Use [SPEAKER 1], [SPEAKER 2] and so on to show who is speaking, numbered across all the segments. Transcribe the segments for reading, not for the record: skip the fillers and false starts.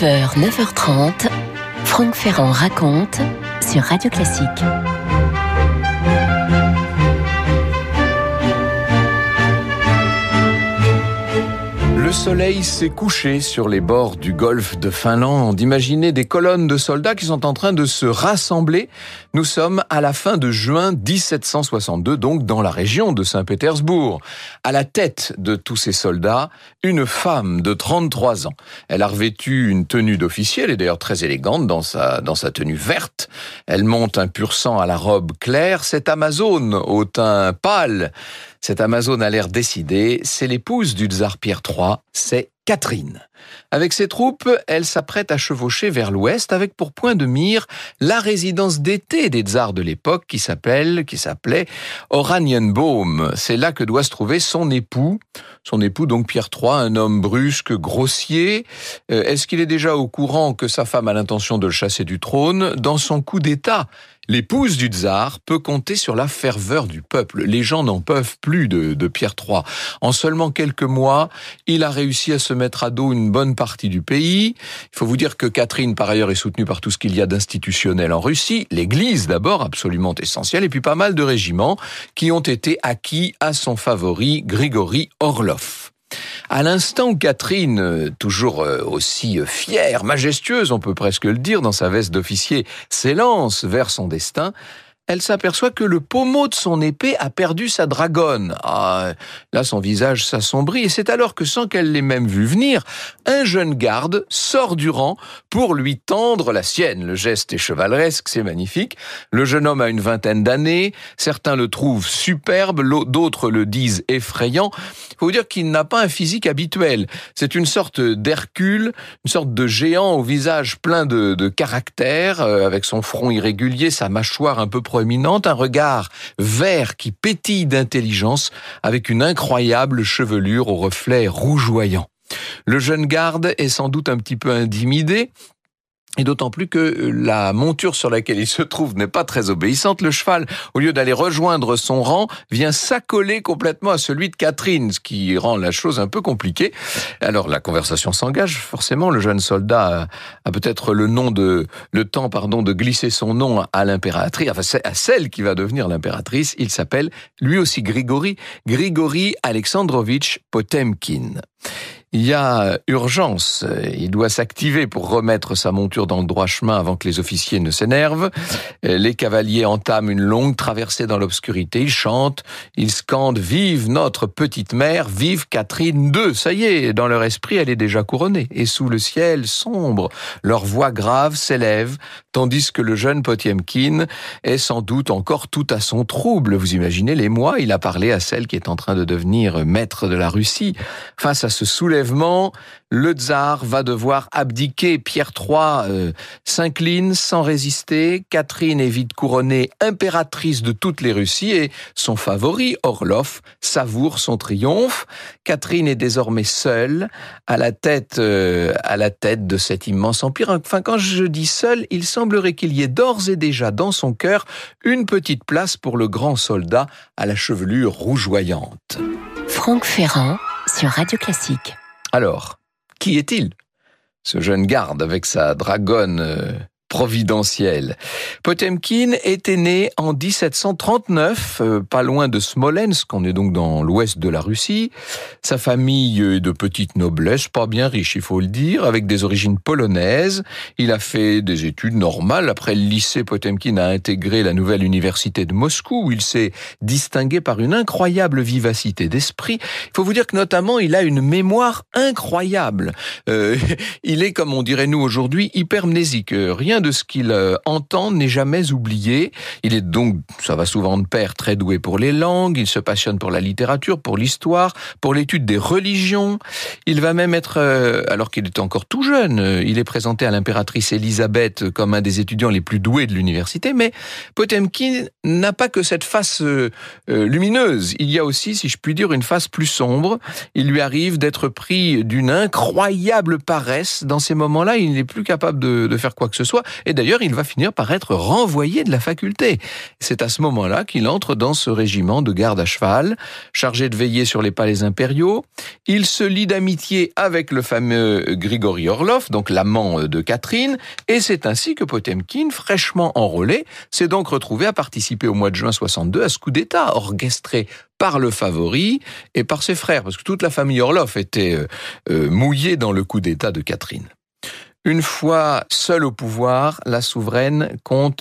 [SPEAKER 1] 9h, 9h30, Franck Ferrand raconte sur Radio Classique.
[SPEAKER 2] Le soleil s'est couché sur les bords du golfe de Finlande. Imaginez des colonnes de soldats qui sont en train de se rassembler. Nous sommes à la fin de juin 1762, donc dans la région de Saint-Pétersbourg. À la tête de tous ces soldats, une femme de 33 ans. Elle a revêtu une tenue d'officier, elle est d'ailleurs très élégante dans sa tenue verte. Elle monte un pur sang à la robe claire. Cette Amazone au teint pâle, cette Amazone a l'air décidée, c'est l'épouse du tsar Pierre III, c'est Catherine. Avec ses troupes, elle s'apprête à chevaucher vers l'ouest avec pour point de mire la résidence d'été des tsars de l'époque qui s'appelait Oranienbaum. C'est là que doit se trouver son époux donc Pierre III, un homme brusque, grossier. Est-ce qu'il est déjà au courant que sa femme a l'intention de le chasser du trône? Dans son coup d'état, l'épouse du tsar peut compter sur la ferveur du peuple. Les gens n'en peuvent plus de Pierre III. En seulement quelques mois, il a réussi à se mettre à dos une bonne partie du pays. Il faut vous dire que Catherine, par ailleurs, est soutenue par tout ce qu'il y a d'institutionnel en Russie. L'Église, d'abord, absolument essentielle, et puis pas mal de régiments qui ont été acquis à son favori, Grigory Orlov. À l'instant où Catherine, toujours aussi fière, majestueuse, on peut presque le dire, dans sa veste d'officier, s'élance vers son destin, elle s'aperçoit que le pommeau de son épée a perdu sa dragonne. Ah, là, son visage s'assombrit, et c'est alors que, sans qu'elle l'ait même vu venir, un jeune garde sort du rang pour lui tendre la sienne. Le geste est chevaleresque, c'est magnifique. Le jeune homme a une vingtaine d'années, certains le trouvent superbe, d'autres le disent effrayant. Il faut vous dire qu'il n'a pas un physique habituel. C'est une sorte d'Hercule, une sorte de géant au visage plein de caractère, avec son front irrégulier, sa mâchoire un peu proéminente, un regard vert qui pétille d'intelligence, avec une incroyable chevelure au reflet rougeoyant. Le jeune garde est sans doute un petit peu intimidé, et d'autant plus que la monture sur laquelle il se trouve n'est pas très obéissante. Le cheval, au lieu d'aller rejoindre son rang, vient s'accoler complètement à celui de Catherine, ce qui rend la chose un peu compliquée. Alors la conversation s'engage, forcément. Le jeune soldat a peut-être le temps de glisser son nom à l'impératrice, enfin à celle qui va devenir l'impératrice. Il s'appelle lui aussi Grigory Alexandrovitch Potemkin. Il y a urgence, il doit s'activer pour remettre sa monture dans le droit chemin avant que les officiers ne s'énervent. Les cavaliers entament une longue traversée dans l'obscurité, ils chantent, ils scandent « Vive notre petite mère, vive Catherine II !» Ça y est, dans leur esprit, elle est déjà couronnée. Et sous le ciel sombre, leur voix grave s'élève, tandis que le jeune Potemkin est sans doute encore tout à son trouble. Vous imaginez l'émoi, il a parlé à celle qui est en train de devenir maître de la Russie. Face à ce soulèvement, le tsar va devoir abdiquer. Pierre III s'incline sans résister. Catherine est vite couronnée impératrice de toutes les Russies et son favori, Orlov, savoure son triomphe. Catherine est désormais seule à la tête de cet immense empire. Enfin, quand je dis seule, il semblerait qu'il y ait d'ores et déjà dans son cœur une petite place pour le grand soldat à la chevelure rougeoyante.
[SPEAKER 1] Franck Ferrand sur Radio Classique.
[SPEAKER 2] Alors, qui est-il, ce jeune garde avec sa dragonne providentielle? Potemkin était né en 1739, pas loin de Smolensk, on est donc dans l'ouest de la Russie. Sa famille est de petite noblesse, pas bien riche, il faut le dire, avec des origines polonaises. Il a fait des études normales. Après le lycée, Potemkin a intégré la nouvelle université de Moscou, où il s'est distingué par une incroyable vivacité d'esprit. Il faut vous dire que notamment, il a une mémoire incroyable. Il est, comme on dirait nous aujourd'hui, hypermnésique. Rien de ce qu'il entend n'est jamais oublié. Il est donc, ça va souvent de pair, très doué pour les langues. Il se passionne pour la littérature, pour l'histoire, pour l'étude des religions. Il va même être, alors qu'il est encore tout jeune, il est présenté à l'impératrice Élisabeth comme un des étudiants les plus doués de l'université. Mais Potemkin n'a pas que cette face lumineuse. Il y a aussi, si je puis dire, une face plus sombre. Il lui arrive d'être pris d'une incroyable paresse. Dans ces moments-là, il n'est plus capable de faire quoi que ce soit. et d'ailleurs il va finir par être renvoyé de la faculté. C'est à ce moment-là qu'il entre dans ce régiment de garde à cheval, chargé de veiller sur les palais impériaux. Il se lie d'amitié avec le fameux Grigori Orlov, donc l'amant de Catherine, et c'est ainsi que Potemkin, fraîchement enrôlé, s'est donc retrouvé à participer au mois de juin 62 à ce coup d'État orchestré par le favori et par ses frères, parce que toute la famille Orlov était mouillée dans le coup d'État de Catherine. Une fois seule au pouvoir, la souveraine compte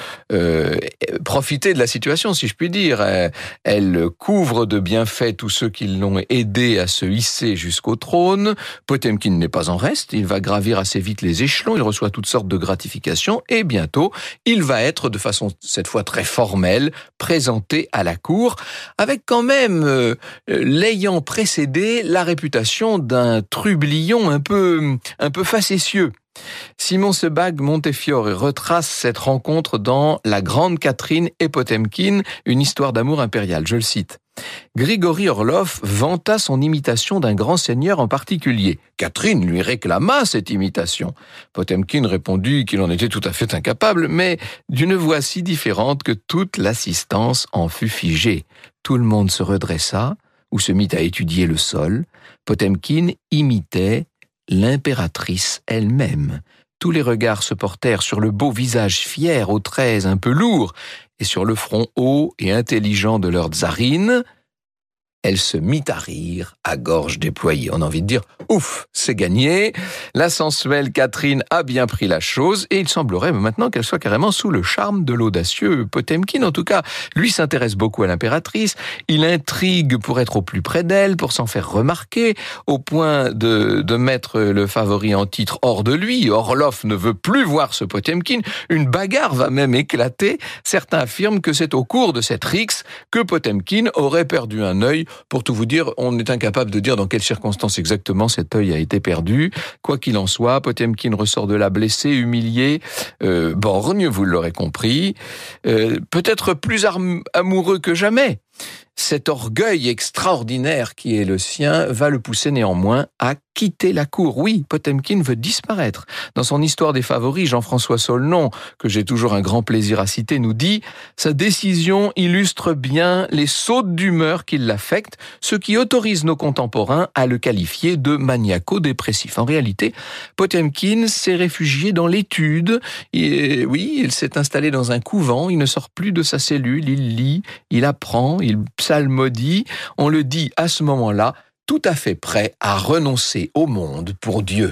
[SPEAKER 2] profiter de la situation, si je puis dire. Elle couvre de bienfaits tous ceux qui l'ont aidé à se hisser jusqu'au trône. Potemkin n'est pas en reste, il va gravir assez vite les échelons, il reçoit toutes sortes de gratifications et bientôt, il va être, de façon cette fois très formelle, présenté à la cour, avec quand même, l'ayant précédé, la réputation d'un trublion un peu facétieux. Simon Sebag Montefiore retrace cette rencontre dans La Grande Catherine et Potemkin, une histoire d'amour impérial. Je le cite. Grigori Orlov vanta son imitation d'un grand seigneur en particulier. Catherine lui réclama cette imitation. Potemkin répondit qu'il en était tout à fait incapable, mais d'une voix si différente que toute l'assistance en fut figée. Tout le monde se redressa ou se mit à étudier le sol. Potemkin imitait l'impératrice elle-même. Tous les regards se portèrent sur le beau visage fier aux traits un peu lourds et sur le front haut et intelligent de leur tsarine. Elle se mit à rire à gorge déployée. On a envie de dire « Ouf, c'est gagné !» La sensuelle Catherine a bien pris la chose et il semblerait maintenant qu'elle soit carrément sous le charme de l'audacieux Potemkin. En tout cas, lui s'intéresse beaucoup à l'impératrice. Il intrigue pour être au plus près d'elle, pour s'en faire remarquer, au point de mettre le favori en titre hors de lui. Orlov ne veut plus voir ce Potemkin. Une bagarre va même éclater. Certains affirment que c'est au cours de cette rixe que Potemkin aurait perdu un œil. Pour tout vous dire, on est incapable de dire dans quelles circonstances exactement cet œil a été perdu. Quoi qu'il en soit, Potemkin ressort de là blessé, humilié, borgne, vous l'aurez compris, peut-être plus amoureux que jamais. Cet orgueil extraordinaire qui est le sien va le pousser néanmoins à quitter la cour. Oui, Potemkin veut disparaître. Dans son Histoire des favoris, Jean-François Saulnon, que j'ai toujours un grand plaisir à citer, nous dit « Sa décision illustre bien les sautes d'humeur qui l'affectent, ce qui autorise nos contemporains à le qualifier de maniaco-dépressif. » En réalité, Potemkin s'est réfugié dans l'étude. Et, oui, il s'est installé dans un couvent, il ne sort plus de sa cellule, il lit, il apprend, il psalmodie. On le dit à ce moment-là, tout à fait prêt à renoncer au monde pour Dieu.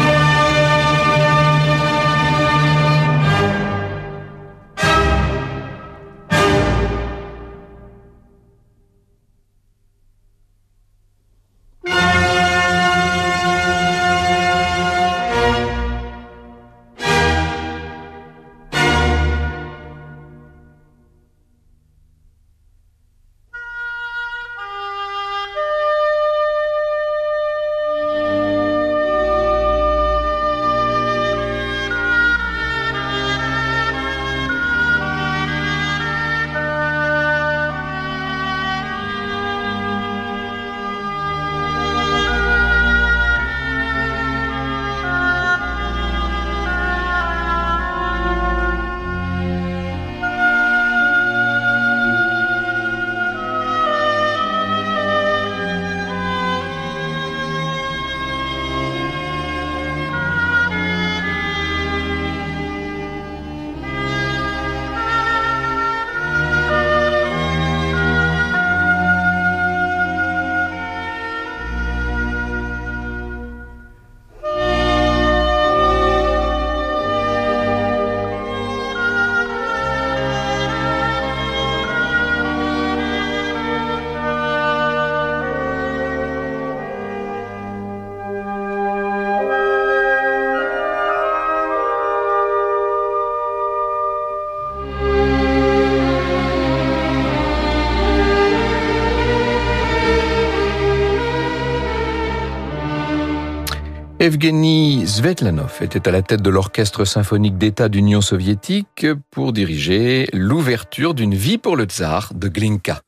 [SPEAKER 2] Evgeny Svetlanov était à la tête de l'Orchestre symphonique d'État d'Union soviétique pour diriger l'ouverture d'une vie pour le tsar de Glinka.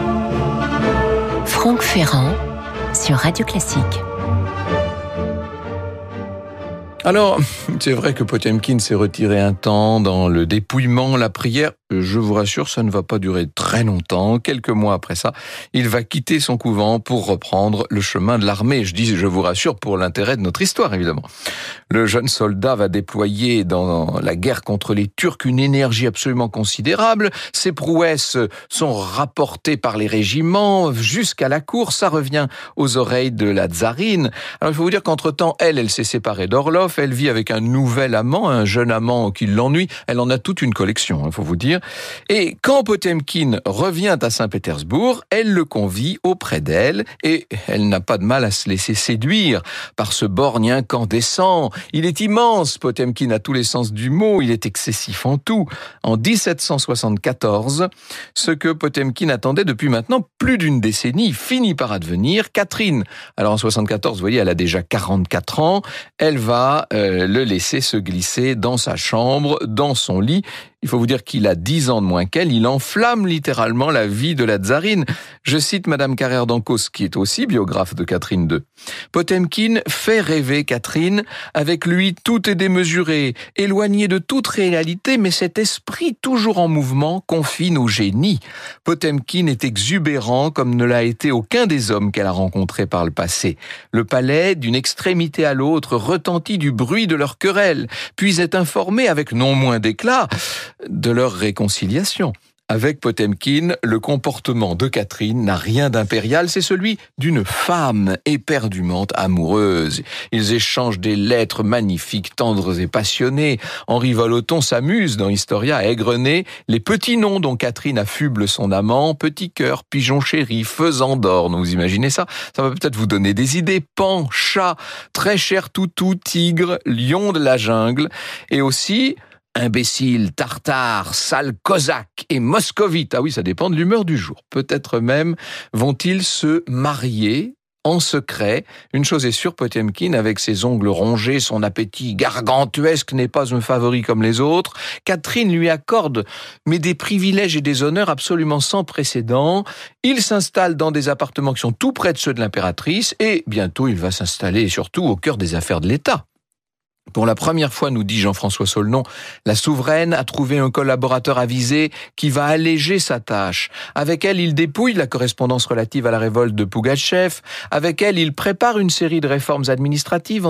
[SPEAKER 1] Franck Ferrand sur Radio Classique.
[SPEAKER 2] Alors, c'est vrai que Potemkin s'est retiré un temps dans le dépouillement, la prière. Je vous rassure, ça ne va pas durer très longtemps. Quelques mois après ça, il va quitter son couvent pour reprendre le chemin de l'armée. Je vous rassure, pour l'intérêt de notre histoire, évidemment. Le jeune soldat va déployer dans la guerre contre les Turcs une énergie absolument considérable. Ses prouesses sont rapportées par les régiments jusqu'à la cour. Ça revient aux oreilles de la tsarine. Alors, il faut vous dire qu'entre-temps, elle s'est séparée d'Orlov. Elle vit avec un nouvel amant, un jeune amant qui l'ennuie. Elle en a toute une collection, il faut vous dire. Et quand Potemkin revient à Saint-Pétersbourg, elle le convie auprès d'elle et elle n'a pas de mal à se laisser séduire par ce borgne incandescent. Il est immense, Potemkin, à tous les sens du mot. Il est excessif en tout. En 1774, ce que Potemkin attendait depuis maintenant plus d'une décennie finit par advenir. Catherine, alors en 74, vous voyez, elle a déjà 44 ans. Elle va le laisser se glisser dans sa chambre, dans son lit. Il faut vous dire qu'il a 10 ans de moins qu'elle. Il enflamme littéralement la vie de la tsarine. Je cite Madame Carrère d'Ancos, qui est aussi biographe de Catherine II. Potemkin fait rêver Catherine. Avec lui, tout est démesuré, éloigné de toute réalité, mais cet esprit toujours en mouvement confine au génie. Potemkin est exubérant comme ne l'a été aucun des hommes qu'elle a rencontrés par le passé. Le palais, d'une extrémité à l'autre, retentit du bruit de leur querelle, puis est informé avec non moins d'éclat de leur réconciliation. Avec Potemkin, le comportement de Catherine n'a rien d'impérial, c'est celui d'une femme éperdument amoureuse. Ils échangent des lettres magnifiques, tendres et passionnées. Henri Voloton s'amuse dans Historia à égrener les petits noms dont Catherine affuble son amant: petit cœur, pigeon chéri, faisan d'or. Vous imaginez ça? Ça va peut-être vous donner des idées. Pan, chat, très cher toutou, tigre, lion de la jungle, et aussi imbécile, tartare, sale cosaque et moscovite. Ah oui, ça dépend de l'humeur du jour. Peut-être même vont-ils se marier en secret. Une chose est sûre, Potemkin, avec ses ongles rongés, son appétit gargantuesque, n'est pas un favori comme les autres. Catherine lui accorde mais des privilèges et des honneurs absolument sans précédent. Il s'installe dans des appartements qui sont tout près de ceux de l'impératrice et bientôt il va s'installer surtout au cœur des affaires de l'État. Pour la première fois, nous dit Jean-François Saulnon, la souveraine a trouvé un collaborateur avisé qui va alléger sa tâche. Avec elle, il dépouille la correspondance relative à la révolte de Pougatchev. Avec elle, il prépare une série de réformes administratives en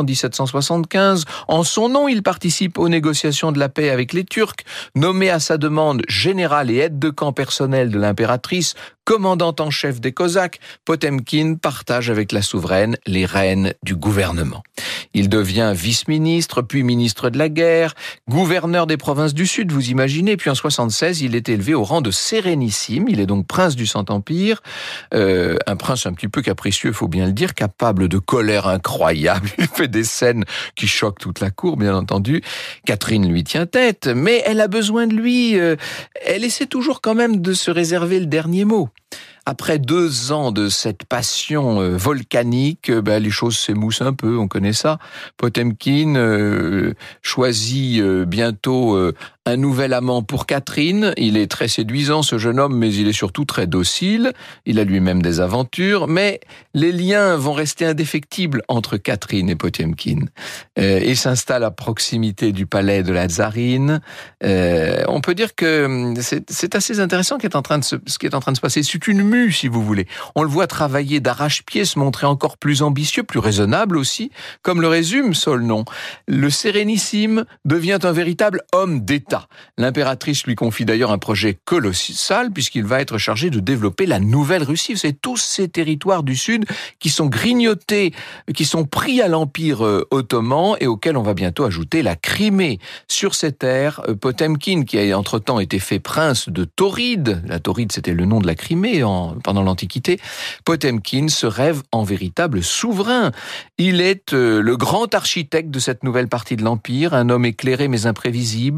[SPEAKER 2] 1775. En son nom, il participe aux négociations de la paix avec les Turcs. Nommé à sa demande général et aide de camp personnel de l'impératrice, commandant en chef des Cosaques, Potemkin partage avec la souveraine les rênes du gouvernement. Il devient vice-ministre, puis ministre de la guerre, gouverneur des provinces du Sud, vous imaginez. Puis en 76, il est élevé au rang de sérénissime. Il est donc prince du Saint-Empire. Un prince un petit peu capricieux, faut bien le dire, capable de colère incroyable. Il fait des scènes qui choquent toute la cour, bien entendu. Catherine lui tient tête, mais elle a besoin de lui. Elle essaie toujours quand même de se réserver le dernier mot. Après 2 ans de cette passion volcanique, les choses s'émoussent un peu, on connaît ça. Potemkin choisit bientôt un nouvel amant pour Catherine. Il est très séduisant, ce jeune homme, mais il est surtout très docile. Il a lui-même des aventures, mais les liens vont rester indéfectibles entre Catherine et Potemkin. Il s'installe à proximité du palais de la tsarine. On peut dire que c'est assez intéressant ce qui est en train de se passer. C'est une mue, si vous voulez. On le voit travailler d'arrache-pied, se montrer encore plus ambitieux, plus raisonnable aussi, comme le résume Saulnon. Le sérénissime devient un véritable homme d'État. L'impératrice lui confie d'ailleurs un projet colossal puisqu'il va être chargé de développer la nouvelle Russie. C'est tous ces territoires du Sud qui sont grignotés, qui sont pris à l'Empire ottoman et auxquels on va bientôt ajouter la Crimée. Sur ces terres, Potemkin, qui a entre-temps été fait prince de Tauride, la Tauride c'était le nom de la Crimée pendant l'Antiquité, Potemkin se rêve en véritable souverain. Il est le grand architecte de cette nouvelle partie de l'Empire, un homme éclairé mais imprévisible,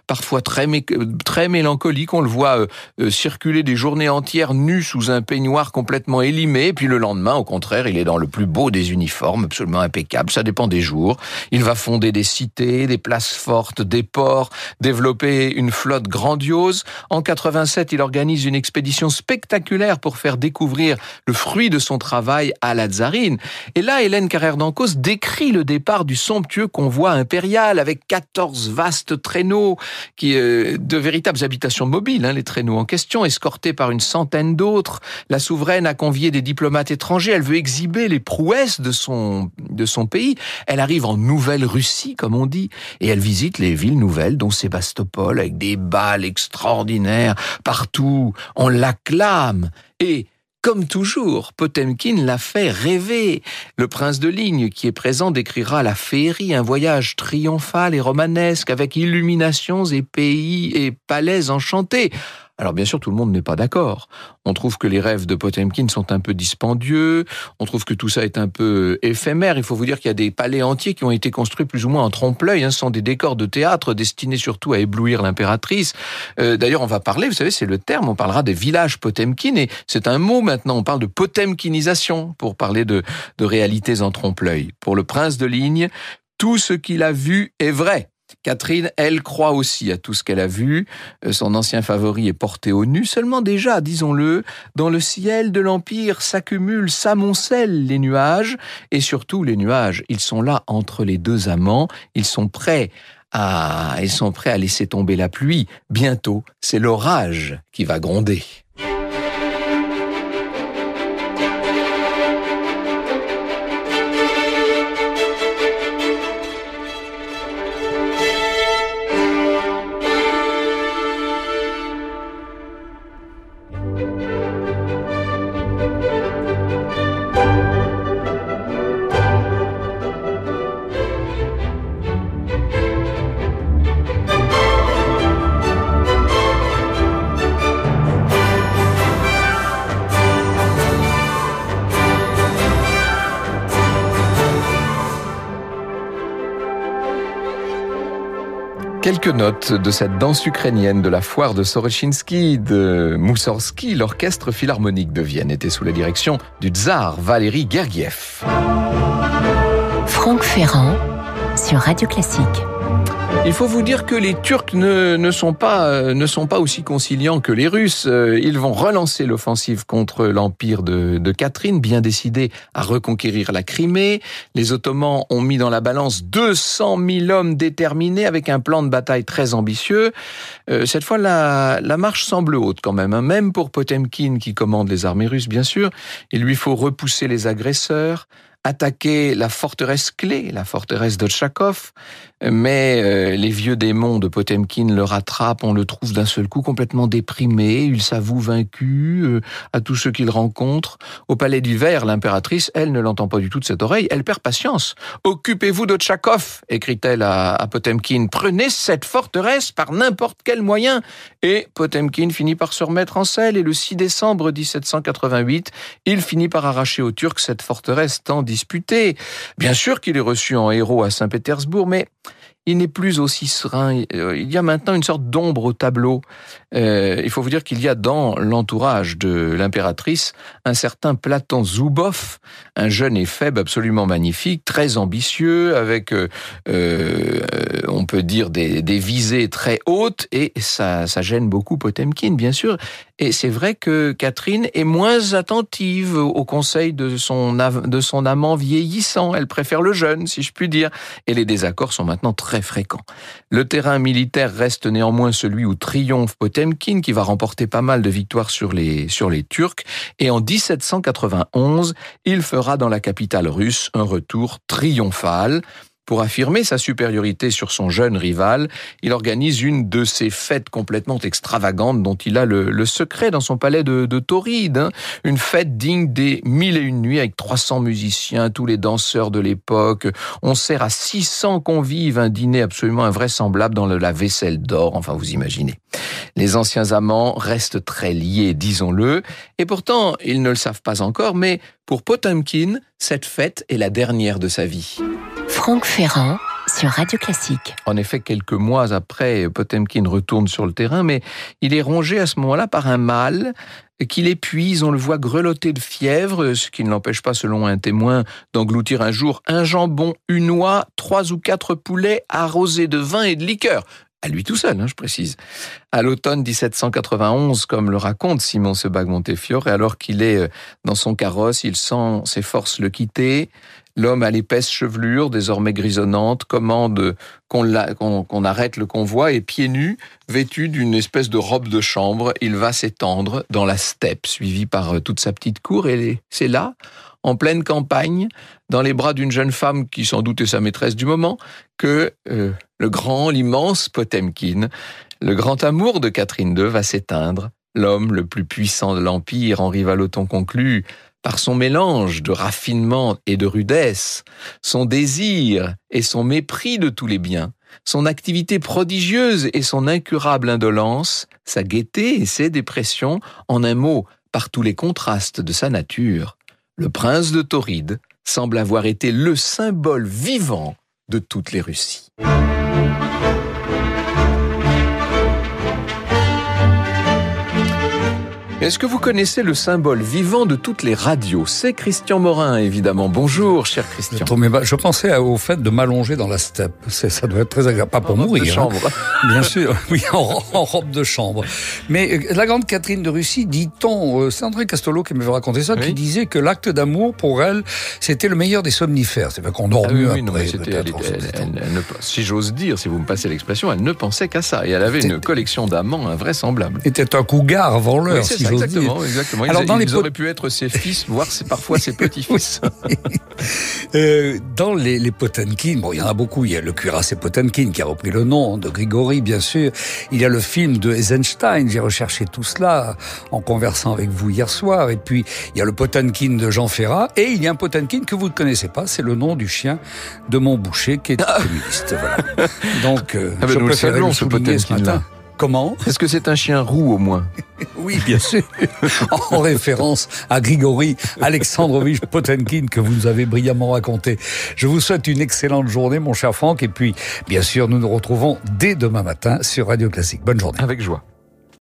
[SPEAKER 2] parfois très mélancolique. On le voit circuler des journées entières nu sous un peignoir complètement élimé, et puis le lendemain, au contraire, il est dans le plus beau des uniformes, absolument impeccable, ça dépend des jours. Il va fonder des cités, des places fortes, des ports, développer une flotte grandiose. En 87, il organise une expédition spectaculaire pour faire découvrir le fruit de son travail à la tsarine. Et là, Hélène Carrère d'Encausse décrit le départ du somptueux convoi impérial avec 14 vastes traîneaux, de véritables habitations mobiles, les traîneaux en question, escortés par une centaine d'autres. La souveraine a convié des diplomates étrangers. Elle veut exhiber les prouesses de son pays. Elle arrive en Nouvelle-Russie, comme on dit, et elle visite les villes nouvelles, dont Sébastopol, avec des bals extraordinaires. Partout, on l'acclame. Et comme toujours, Potemkine l'a fait rêver. Le prince de Ligne, qui est présent, décrira la féerie, un voyage triomphal et romanesque avec illuminations et pays et palais enchantés. Alors bien sûr, tout le monde n'est pas d'accord. On trouve que les rêves de Potemkine sont un peu dispendieux, on trouve que tout ça est un peu éphémère. Il faut vous dire qu'il y a des palais entiers qui ont été construits plus ou moins en trompe-l'œil. Ce sont des décors de théâtre destinés surtout à éblouir l'impératrice. D'ailleurs, on va parler, vous savez, c'est le terme, on parlera des villages Potemkine, et c'est un mot maintenant, on parle de potemkinisation pour parler de réalités en trompe-l'œil. Pour le prince de Ligne, tout ce qu'il a vu est vrai. Catherine, elle croit aussi à tout ce qu'elle a vu. Son ancien favori est porté au nu. Seulement déjà, disons-le, dans le ciel de l'Empire s'accumulent, s'amoncellent les nuages. Et surtout, les nuages, ils sont là entre les deux amants. Ils sont prêts à laisser tomber la pluie. Bientôt, c'est l'orage qui va gronder. Quelques notes de cette danse ukrainienne de la foire de Sorochinsky, de Moussorgsky. L'orchestre philharmonique de Vienne était sous la direction du tsar Valéry Gergiev.
[SPEAKER 1] Franck Ferrand sur Radio Classique.
[SPEAKER 2] Il faut vous dire que les Turcs ne sont pas aussi conciliants que les Russes. Ils vont relancer l'offensive contre l'empire de Catherine, bien décidés à reconquérir la Crimée. Les Ottomans ont mis dans la balance 200 000 hommes déterminés avec un plan de bataille très ambitieux. Cette fois, la marche semble haute quand même pour Potemkine qui commande les armées russes, bien sûr. Il lui faut repousser les agresseurs, attaquer la forteresse clé, la forteresse d'Otchakov, mais les vieux démons de Potemkine le rattrapent, on le trouve d'un seul coup complètement déprimé, il s'avoue vaincu à tous ceux qu'il rencontre. Au palais du Ver, l'impératrice, elle ne l'entend pas du tout de cette oreille, elle perd patience. « Occupez-vous d'Otchakov » écrit-elle à Potemkine, « prenez cette forteresse par n'importe quel moyen !» Et Potemkine finit par se remettre en selle, et le 6 décembre 1788, il finit par arracher aux Turcs cette forteresse tant disputée. Bien sûr qu'il est reçu en héros à Saint-Pétersbourg, mais il n'est plus aussi serein. Il y a maintenant une sorte d'ombre au tableau. Il faut vous dire qu'il y a dans l'entourage de l'impératrice un certain Platon Zubov, un jeune éphèbe absolument magnifique, très ambitieux, avec, on peut dire, des visées très hautes, et ça gêne beaucoup Potemkine, bien sûr. Et c'est vrai que Catherine est moins attentive aux conseils de son amant vieillissant. Elle préfère le jeune, si je puis dire. Et les désaccords sont maintenant très fréquents. Le terrain militaire reste néanmoins celui où triomphe Potemkine, qui va remporter pas mal de victoires sur les Turcs. Et en 1791, il fera dans la capitale russe un retour triomphal. Pour affirmer sa supériorité sur son jeune rival, il organise une de ces fêtes complètement extravagantes dont il a le secret dans son palais de Tauride. Une fête digne des 1001 nuits avec 300 musiciens, tous les danseurs de l'époque. On sert à 600 convives un dîner absolument invraisemblable dans la vaisselle d'or, enfin vous imaginez. Les anciens amants restent très liés, disons-le, et pourtant ils ne le savent pas encore, mais pour Potemkine, cette fête est la dernière de sa vie.
[SPEAKER 1] Franck Ferrand sur Radio Classique.
[SPEAKER 2] En effet, quelques mois après, Potemkin retourne sur le terrain, mais il est rongé à ce moment-là par un mal qui l'épuise. On le voit grelotter de fièvre, ce qui ne l'empêche pas, selon un témoin, d'engloutir un jour un jambon, une oie, 3 ou 4 poulets arrosés de vin et de liqueur. À lui tout seul, je précise. À l'automne 1791, comme le raconte Simon Sebag-Montefiore, et alors qu'il est dans son carrosse, il sent ses forces le quitter. L'homme à l'épaisse chevelure, désormais grisonnante, commande qu'on arrête le convoi et pieds nus, vêtu d'une espèce de robe de chambre, il va s'étendre dans la steppe, suivi par toute sa petite cour. Et c'est là, en pleine campagne, dans les bras d'une jeune femme qui sans doute est sa maîtresse du moment, que l'immense Potemkin, le grand amour de Catherine II, va s'éteindre. L'homme le plus puissant de l'Empire, Henri Vallotton conclut, par son mélange de raffinement et de rudesse, son désir et son mépris de tous les biens, son activité prodigieuse et son incurable indolence, sa gaieté et ses dépressions, en un mot, par tous les contrastes de sa nature, le prince de Tauride semble avoir été le symbole vivant de toutes les Russies. Est-ce que vous connaissez le symbole vivant de toutes les radios ? C'est Christian Morin, évidemment. Bonjour, cher Christian.
[SPEAKER 3] Je pensais au fait de m'allonger dans la steppe. Ça doit être très agréable. Pas pour mourir.
[SPEAKER 2] En robe de chambre.
[SPEAKER 3] Bien sûr, oui, en robe de chambre. Mais la grande Catherine de Russie, dit-on, c'est André Castelot qui m'avait raconté ça, qui disait que l'acte d'amour, pour elle, c'était le meilleur des somnifères. C'est-à-dire qu'on dort mieux après.
[SPEAKER 2] Si j'ose dire, si vous me passez l'expression, elle ne pensait qu'à ça. Et elle avait une collection d'amants invraisemble.
[SPEAKER 3] Était un cougar avant l'heure, si j'ose dire.
[SPEAKER 2] Exactement.
[SPEAKER 3] Alors,
[SPEAKER 2] ils auraient pu être ses fils, voire parfois ses petits-fils.
[SPEAKER 3] Dans les Potemkin, il y en a beaucoup. Il y a le cuirassé Potemkin qui a repris le nom de Grigori, bien sûr. Il y a le film de Eisenstein. J'ai recherché tout cela en conversant avec vous hier soir. Et puis, il y a le Potemkin de Jean Ferrat. Et il y a un Potemkin que vous ne connaissez pas. C'est le nom du chien de mon boucher qui est communiste. Voilà. Donc, je préfère le souligner ce matin. Comment ?
[SPEAKER 2] Est-ce que c'est un chien roux au moins ?
[SPEAKER 3] Oui, bien sûr. En référence à Grigori Alexandrovitch Potemkin que vous nous avez brillamment raconté. Je vous souhaite une excellente journée, mon cher Franck. Et puis, bien sûr, nous nous retrouvons dès demain matin sur Radio Classique. Bonne journée.
[SPEAKER 2] Avec joie.